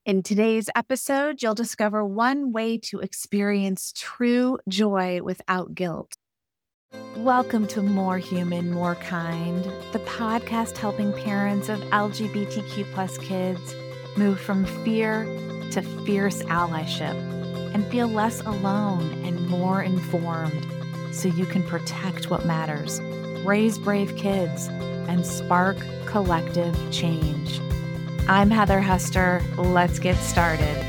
In today's episode, you'll discover one way to experience true joy without guilt. Welcome to More Human, More Kind, the podcast helping parents of LGBTQ+ kids move from fear to fierce allyship and feel less alone and more informed so you can protect what matters, raise brave kids, and spark collective change. I'm Heather Hester. Let's get started.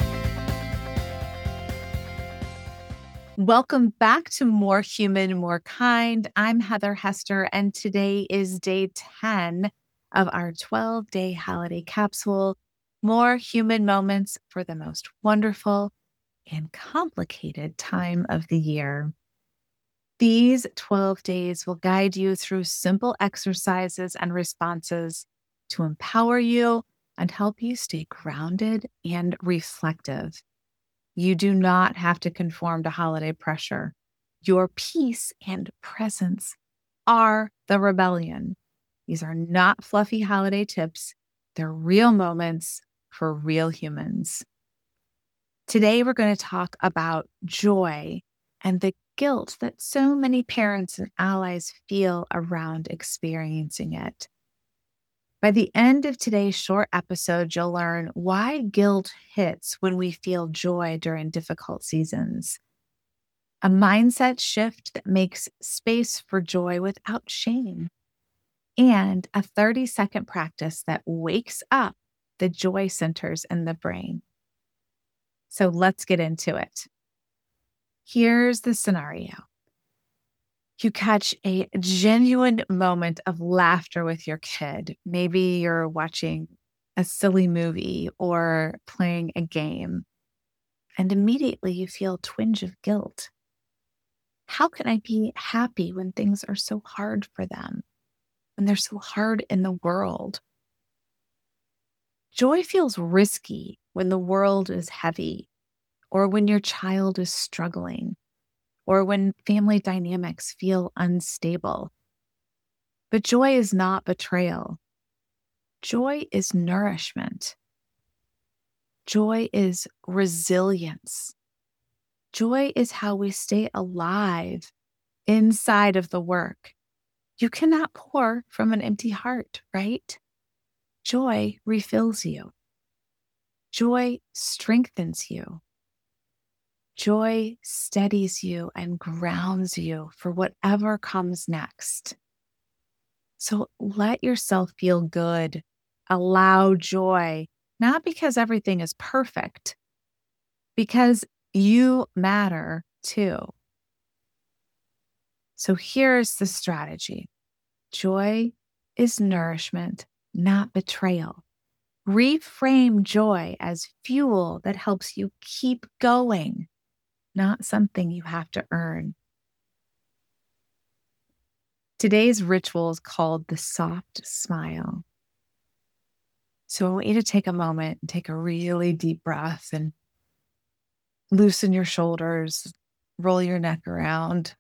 Welcome back to More Human, More Kind. I'm Heather Hester, and today is day 10 of our 12-day holiday capsule, More Human Moments for the Most Wonderful and Complicated Time of the Year. These 12 days will guide you through simple exercises and responses to empower you and help you stay grounded and reflective. You do not have to conform to holiday pressure. Your peace and presence are the rebellion. These are not fluffy holiday tips. They're real moments for real humans. Today, we're going to talk about joy and the guilt that so many parents and allies feel around experiencing it. By the end of today's short episode, you'll learn why guilt hits when we feel joy during difficult seasons, a mindset shift that makes space for joy without shame, and a 30-second practice that wakes up the joy centers in the brain. So let's get into it. Here's the scenario. You catch a genuine moment of laughter with your kid. Maybe you're watching a silly movie or playing a game, and immediately you feel a twinge of guilt. How can I be happy when things are so hard for them, when they're so hard in the world? Joy feels risky when the world is heavy, or when your child is struggling, or when family dynamics feel unstable. But joy is not betrayal. Joy is nourishment. Joy is resilience. Joy is how we stay alive inside of the work. You cannot pour from an empty heart, right? Joy refills you. Joy strengthens you. Joy steadies you and grounds you for whatever comes next. So let yourself feel good. Allow joy, not because everything is perfect, because you matter too. So here's the strategy. Joy is nourishment, not betrayal. Reframe joy as fuel that helps you keep going, not something you have to earn. Today's ritual is called the soft smile. So I want you to take a moment and take a really deep breath and loosen your shoulders, roll your neck around,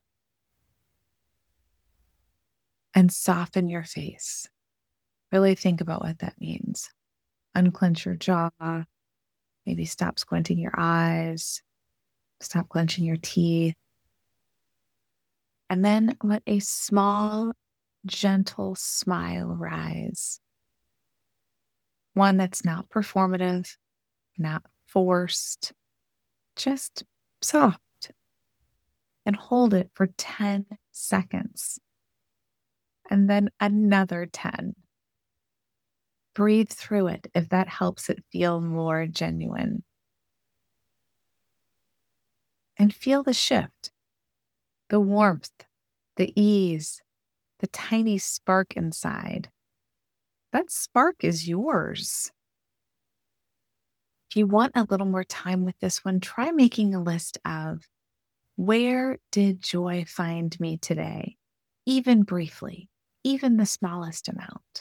and soften your face. Really think about what that means. Unclench your jaw, maybe stop squinting your eyes, stop clenching your teeth. And then let a small, gentle smile rise. One that's not performative, not forced, just soft. And hold it for 10 seconds. And then another 10. Breathe through it if that helps it feel more genuine. And feel the shift. The warmth, the ease, the tiny spark inside. That spark is yours. If you want a little more time with this one, try making a list of where did joy find me today, even briefly, even the smallest amount.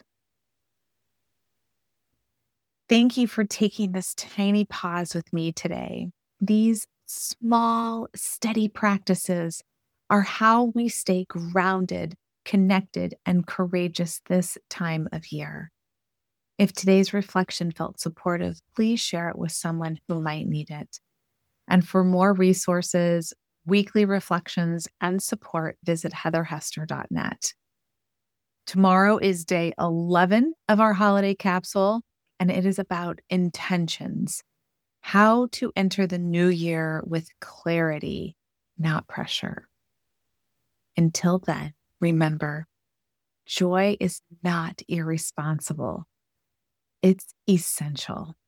Thank you for taking this tiny pause with me today. These small, steady practices are how we stay grounded, connected, and courageous this time of year. If today's reflection felt supportive, please share it with someone who might need it. And for more resources, weekly reflections, and support, visit heatherhester.net. Tomorrow is day 11 of our holiday capsule, and it is about intentions, how to enter the new year with clarity, not pressure. Until then, remember, joy is not irresponsible. It's essential.